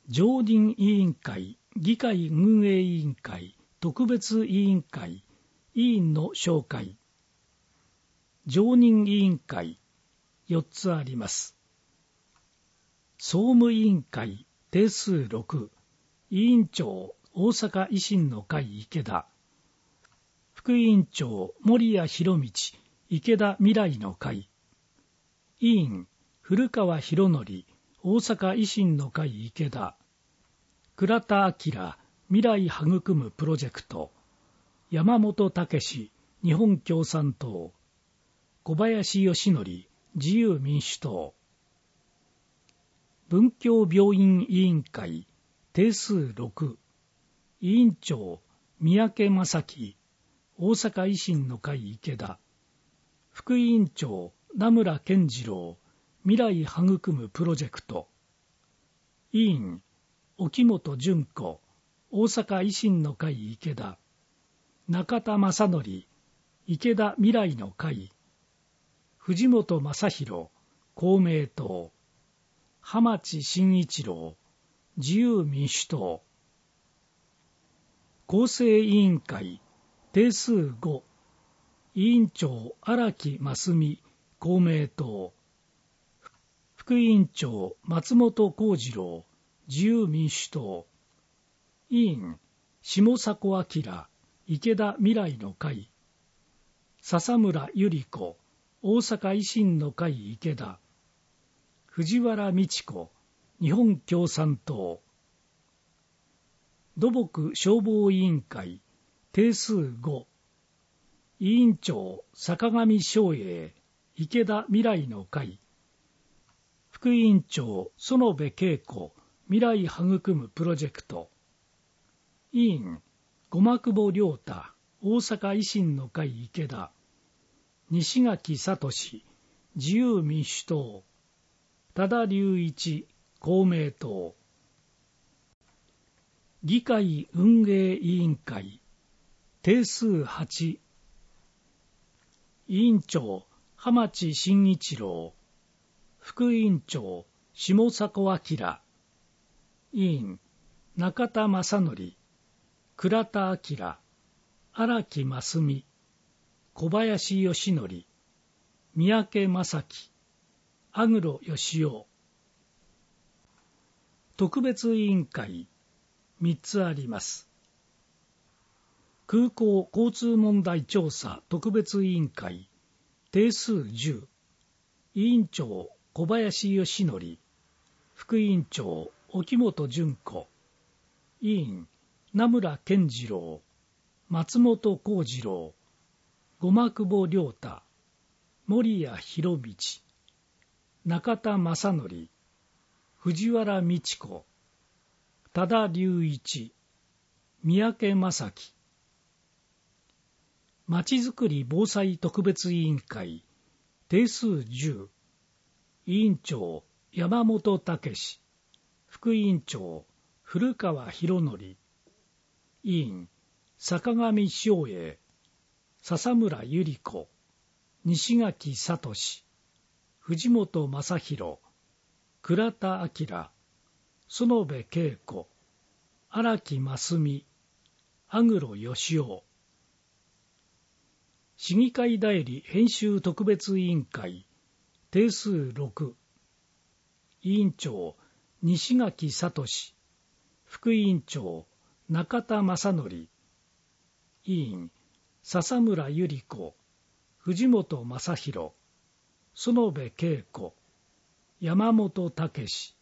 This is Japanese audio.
常任委員会、議会運営委員会、特別委員会、委員の紹介。常任委員会、4つあります。総務委員会、定数6、委員長、大阪維新の会池田。副委員長、森谷博道、池田未来の会。委員、古川博則、大阪維新の会池田。倉田明、未来育むプロジェクト。山本武史、日本共産党。小林義則、自由民主党。文教病院委員会、定数6。委員長、三宅正樹、大阪維新の会池田。副委員長、名村健次郎、未来育むプロジェクト。委員、沖本純子、大阪維新の会池田。中田正則、池田未来の会。藤本正弘、公明党。浜地真一郎、自由民主党。構成委員会、定数5。委員長、荒木真美、公明党。副委員長、松本幸次郎、自由民主党。委員、下迫明、池田未来の会。笹村百合子、大阪維新の会池田。藤原道子、日本共産党。土木消防委員会、定数5。委員長、坂上昌英、池田未来の会。副委員長、園部恵子、未来育むプロジェクト。委員、駒久保亮太、大阪維新の会池田。西垣聡、自由民主党。多田隆一、公明党。議会運営委員会、定数8。委員長、浜地真一郎。副委員長、下迫明。委員、中田正則、倉田明、荒木真美、小林義則、三宅正樹、アグロ義雄。特別委員会、3つあります。空港交通問題調査特別委員会、定数10。委員長、小林義則。副委員長、沖本純子。委員、名村健次郎、松本幸次郎、駒久保亮太、森谷博道、中田正則、藤原道子、多田隆一、三宅正樹。まちづくり防災特別委員会、定数10。委員長、山本武史。副委員長、古川博則。委員、坂上昌英、笹村百合子、西垣聡、藤本正弘、倉田明、園部恵子、荒木真美、アグロ義雄。市議会代理編集特別委員会、定数6。委員長、西垣聡。副委員長、中田正則。委員、笹村百合子、藤本正弘、園部恵子、山本武史。